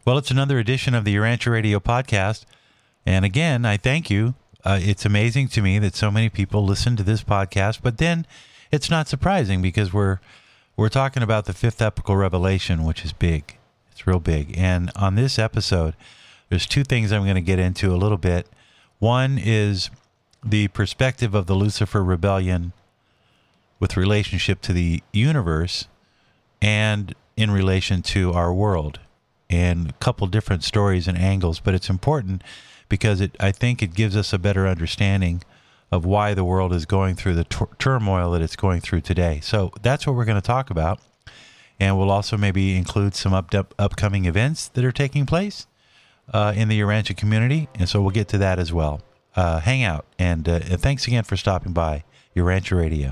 Well, it's another edition of the Urantia Radio podcast. And again, I thank you. It's amazing to me that so many people listen to this podcast, but then it's not surprising because we're talking about the fifth epical revelation, which is big. It's real big. And on this episode, there's two things I'm going to get into a little bit. One is the perspective of the Lucifer rebellion with relationship to the universe and in relation to our world, and a couple different stories and angles, but it's important because I think it gives us a better understanding of why the world is going through the turmoil that it's going through today. So that's what we're going to talk about, and we'll also maybe include some upcoming events that are taking place in the Urantia community, and so we'll get to that as well. Hang out, and thanks again for stopping by Urantia Radio.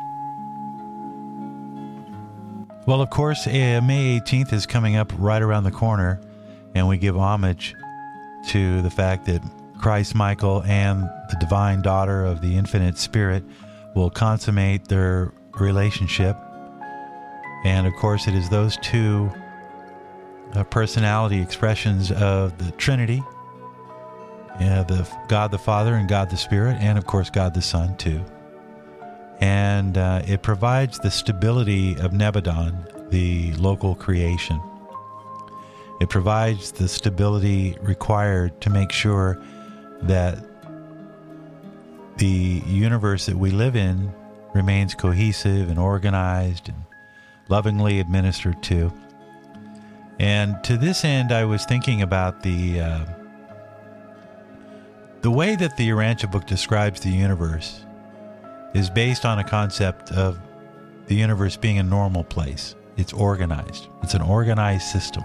Well, of course, May 18th is coming up right around the corner, and we give homage to the fact that Christ Michael and the divine daughter of the infinite spirit will consummate their relationship. And, of course, it is those two personality expressions of the Trinity, the God the Father and God the Spirit, and, of course, God the Son, too. And it provides the stability of Nebadon, the local creation. It provides the stability required to make sure that the universe that we live in remains cohesive and organized and lovingly administered to. And to this end, I was thinking about the way that the Urantia book describes the universe is based on a concept of the universe being a normal place. It's organized. It's an organized system.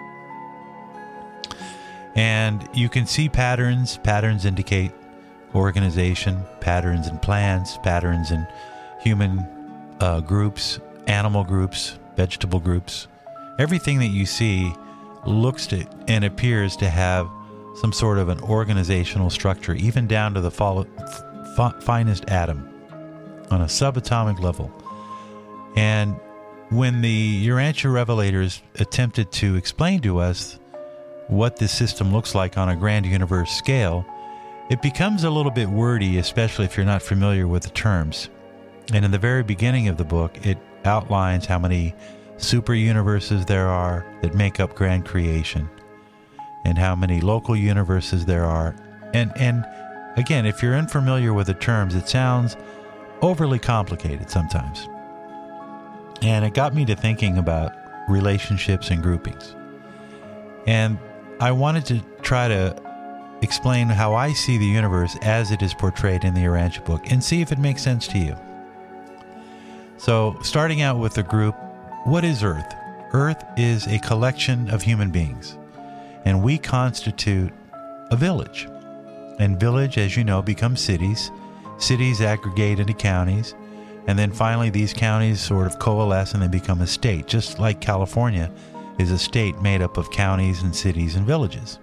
And you can see patterns. Patterns indicate organization, patterns in plants, patterns in human groups, animal groups, vegetable groups. Everything that you see looks to and appears to have some sort of an organizational structure, even down to the finest atom on a subatomic level. And when the Urantia revelators attempted to explain to us what this system looks like on a grand universe scale, it becomes a little bit wordy, especially if you're not familiar with the terms. And in the very beginning of the book, it outlines how many super universes there are that make up grand creation, and how many local universes there are. And again, if you're unfamiliar with the terms, it sounds overly complicated sometimes. And it got me to thinking about relationships and groupings. And I wanted to try to explain how I see the universe as it is portrayed in the Urantia book and see if it makes sense to you. So, starting out with the group, what is Earth? Earth is a collection of human beings, and we constitute a village. And village, as you know, becomes cities. Cities aggregate into counties, and then finally these counties sort of coalesce and they become a state, just like California is a state made up of counties and cities and villages.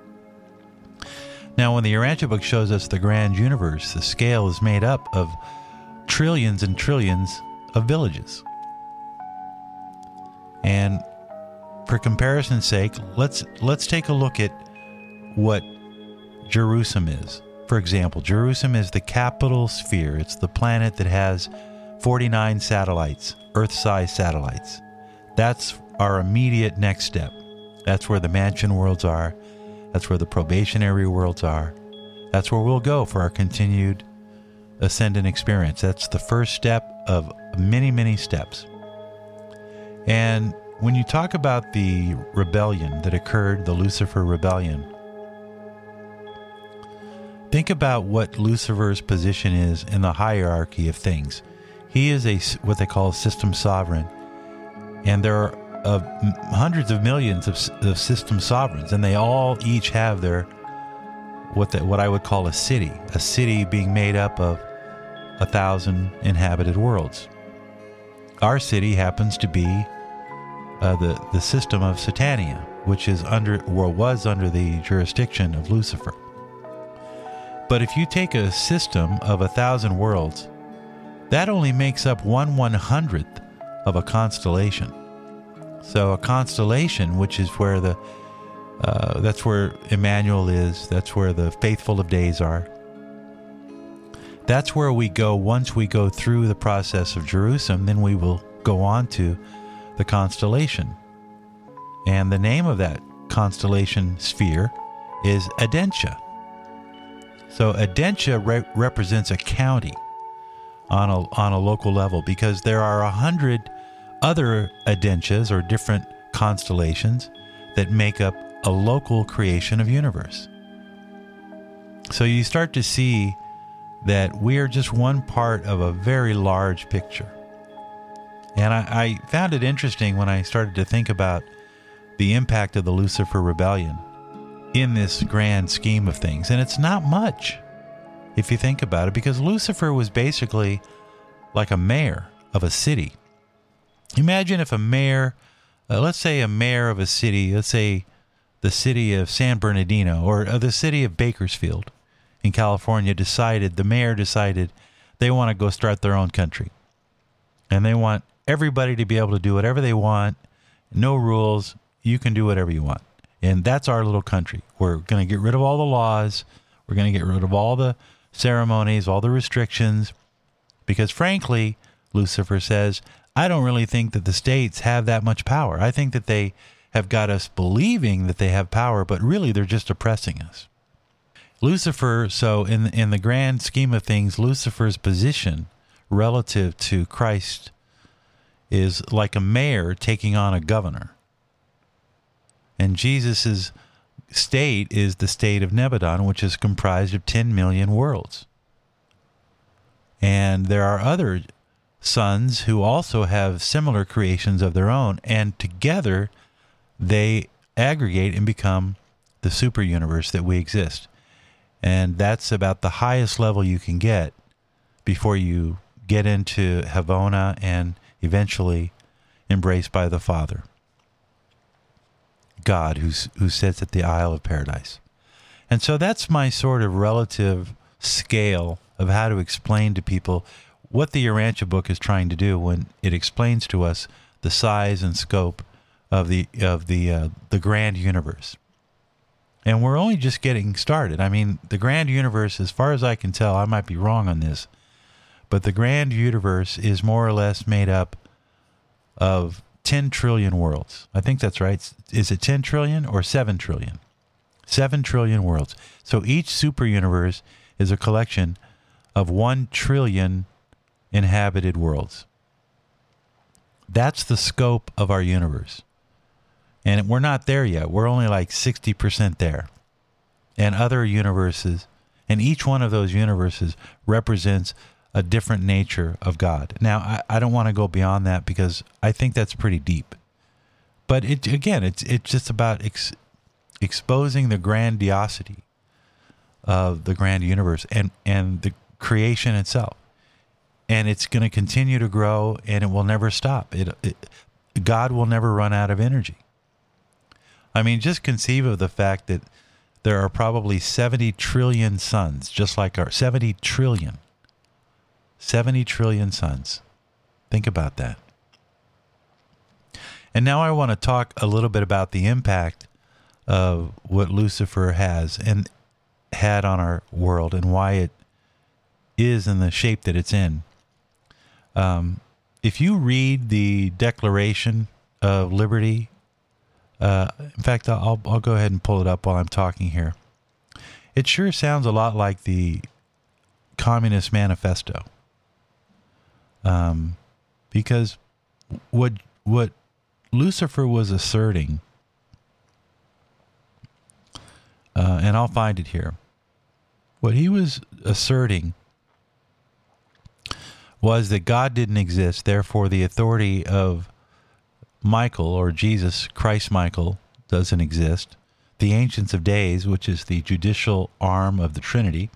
Now, when the Urantia book shows us the grand universe, the scale is made up of trillions and trillions of villages. And for comparison's sake, let's take a look at what Jerusalem is. For example, Jerusalem is the capital sphere. It's the planet that has 49 satellites, Earth-sized satellites. That's our immediate next step. That's where the mansion worlds are. That's where the probationary worlds are. That's where we'll go for our continued ascendant experience. That's the first step of many, many steps. And when you talk about the rebellion that occurred, the Lucifer rebellion, think about what Lucifer's position is in the hierarchy of things. He is what they call a system sovereign, and there are hundreds of millions of system sovereigns, and they all each have their what I would call a city being made up of 1,000 inhabited worlds. Our city happens to be the system of Satania, which is was under the jurisdiction of Lucifer. But if you take a system of 1,000 worlds, that only makes up 1/100th of a constellation. So a constellation, which is where the That's where Emmanuel is. That's where the faithful of days are. That's where we go once we go through the process of Jerusalem. Then we will go on to the constellation. And the name of that constellation sphere is Adentia. So Adentia represents a county on a local level, because there are 100 other Adentias, or different constellations, that make up a local creation of universe. So you start to see that we are just one part of a very large picture. And I found it interesting when I started to think about the impact of the Lucifer rebellion in this grand scheme of things. And it's not much, if you think about it, because Lucifer was basically like a mayor of a city. Imagine if a mayor, let's say a mayor of a city, let's say the city of San Bernardino, or the city of Bakersfield in California, the mayor decided they want to go start their own country. And they want everybody to be able to do whatever they want, no rules, you can do whatever you want. And that's our little country. We're going to get rid of all the laws. We're going to get rid of all the ceremonies, all the restrictions. Because frankly, Lucifer says, I don't really think that the states have that much power. I think that they have got us believing that they have power, but really they're just oppressing us. Lucifer, so in the grand scheme of things, Lucifer's position relative to Christ is like a mayor taking on a governor. And Jesus' state is the state of Nebadon, which is comprised of 10 million worlds. And there are other sons who also have similar creations of their own, and together they aggregate and become the super universe that we exist. And that's about the highest level you can get before you get into Havona and eventually embraced by the Father, God, who sits at the Isle of Paradise. And so that's my sort of relative scale of how to explain to people what the Urantia book is trying to do when it explains to us the size and scope of the grand universe. And we're only just getting started. I mean, the grand universe, as far as I can tell, I might be wrong on this, but the grand universe is more or less made up of 10 trillion worlds. I think that's right. Is it 10 trillion or 7 trillion? 7 trillion worlds. So each super universe is a collection of 1 trillion inhabited worlds. That's the scope of our universe. And we're not there yet. We're only like 60% there. And other universes, and each one of those universes represents a different nature of God. Now, I don't want to go beyond that because I think that's pretty deep. But it's just about exposing the grandiosity of the grand universe and the creation itself. And it's going to continue to grow, and it will never stop. God will never run out of energy. I mean, just conceive of the fact that there are probably 70 trillion suns, just like our 70 trillion suns. Think about that. And now I want to talk a little bit about the impact of what Lucifer has and had on our world and why it is in the shape that it's in. If you read the Declaration of Liberty, in fact, I'll go ahead and pull it up while I'm talking here. It sure sounds a lot like the Communist Manifesto. Because what Lucifer was asserting, and I'll find it here. What he was asserting was that God didn't exist, therefore the authority of Michael, or Jesus Christ Michael, doesn't exist. The Ancients of Days, which is the judicial arm of the Trinity,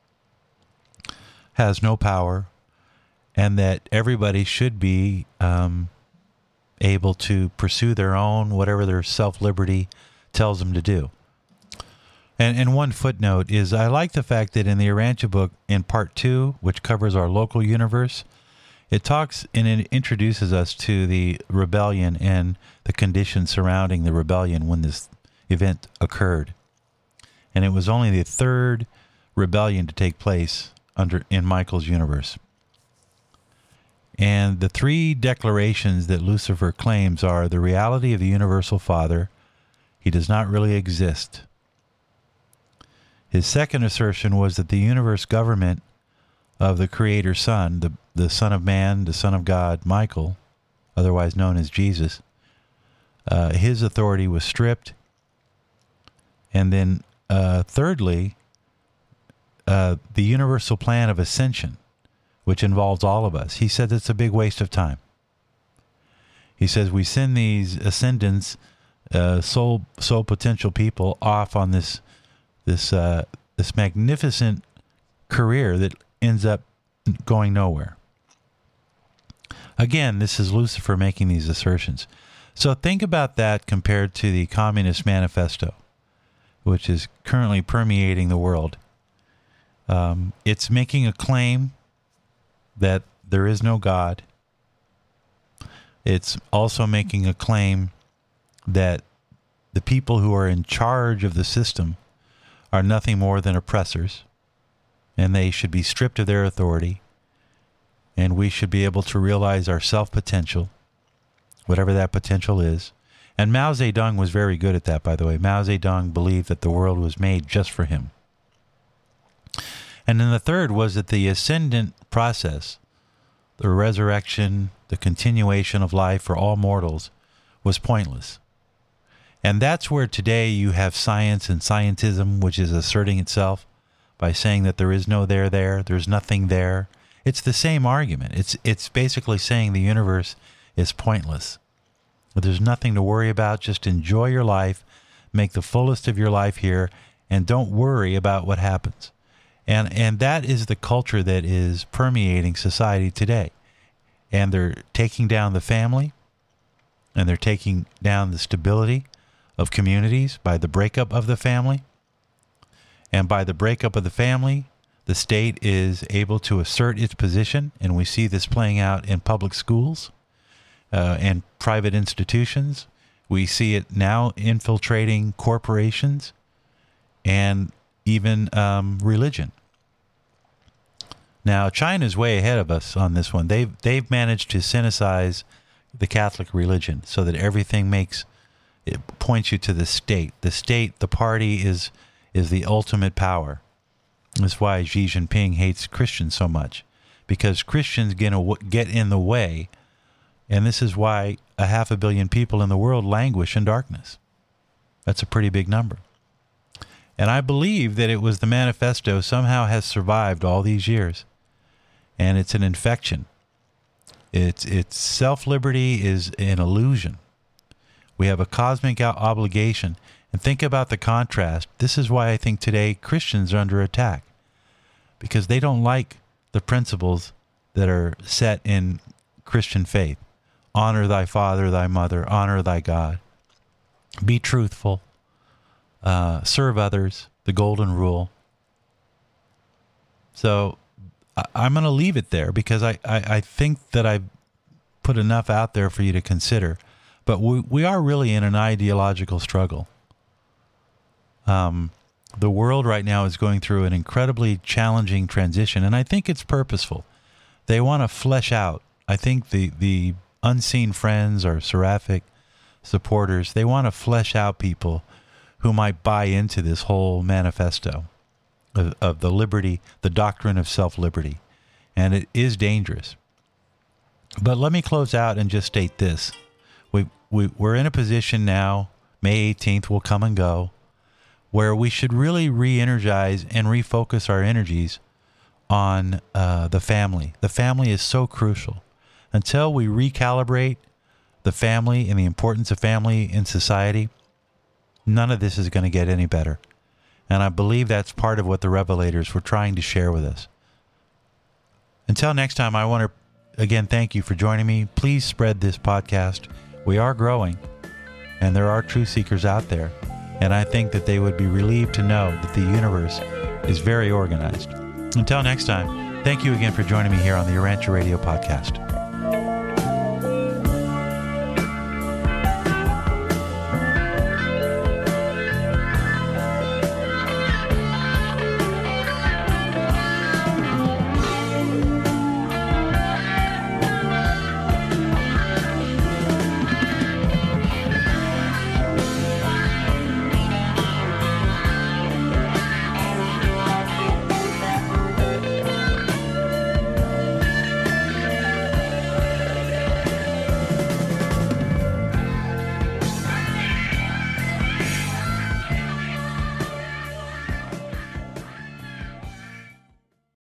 has no power, and that everybody should be able to pursue their own, whatever their self-liberty tells them to do. And one footnote is, I like the fact that in the Urantia book, in part 2, which covers our local universe, it talks and it introduces us to the rebellion and the conditions surrounding the rebellion when this event occurred. And it was only the third rebellion to take place in Michael's universe. And the three declarations that Lucifer claims are the reality of the universal Father. He does not really exist. His second assertion was that the universe government of the Creator Son, the Son of Man, the Son of God, Michael, otherwise known as Jesus, his authority was stripped. And then thirdly, the universal plan of ascension, which involves all of us. He said it's a big waste of time. He says we send these ascendants, soul potential people off on this magnificent career that ends up going nowhere. Again, this is Lucifer making these assertions. So think about that compared to the Communist Manifesto, which is currently permeating the world. It's making a claim that there is no God. It's also making a claim that the people who are in charge of the system are nothing more than oppressors, and they should be stripped of their authority, and we should be able to realize our self-potential, whatever that potential is. And Mao Zedong was very good at that, by the way. Mao Zedong believed that the world was made just for him. And then the third was that the ascendant process, the resurrection, the continuation of life for all mortals, was pointless. And that's where today you have science and scientism, which is asserting itself by saying that there is no there, there's nothing there. It's the same argument. It's basically saying the universe is pointless. There's nothing to worry about. Just enjoy your life, make the fullest of your life here, and don't worry about what happens. And that is the culture that is permeating society today. And they're taking down the family, and they're taking down the stability of communities by the breakup of the family. And by the breakup of the family, the state is able to assert its position, and we see this playing out in public schools and private institutions. We see it now infiltrating corporations and even religion. Now, China's way ahead of us on this one. They've managed to synthesize the Catholic religion so that everything points you to the state. The state, the party is the ultimate power. That's why Xi Jinping hates Christians so much, because Christians get in the way, and this is why 500 million people in the world languish in darkness. That's a pretty big number. And I believe that it was the manifesto somehow has survived all these years, and it's an infection. It's self-liberty is an illusion. We have a cosmic obligation. And think about the contrast. This is why I think today Christians are under attack, because they don't like the principles that are set in Christian faith. Honor thy father, thy mother, honor thy God. Be truthful. Serve others, the golden rule. So I'm going to leave it there because I think that I've put enough out there for you to consider. But we are really in an ideological struggle. The world right now is going through an incredibly challenging transition, and I think it's purposeful. They want to flesh out. I think the unseen friends or seraphic supporters, they want to flesh out people who might buy into this whole manifesto of the liberty, the doctrine of self-liberty. And it is dangerous. But let me close out and just state this. We're in a position now, May 18th will come and go, where we should really re-energize and refocus our energies on the family. The family is so crucial. Until we recalibrate the family and the importance of family in society, none of this is going to get any better. And I believe that's part of what the Revelators were trying to share with us. Until next time, I want to, again, thank you for joining me. Please spread this podcast. We are growing, and there are truth seekers out there. And I think that they would be relieved to know that the universe is very organized. Until next time, thank you again for joining me here on the Urantia Radio Podcast.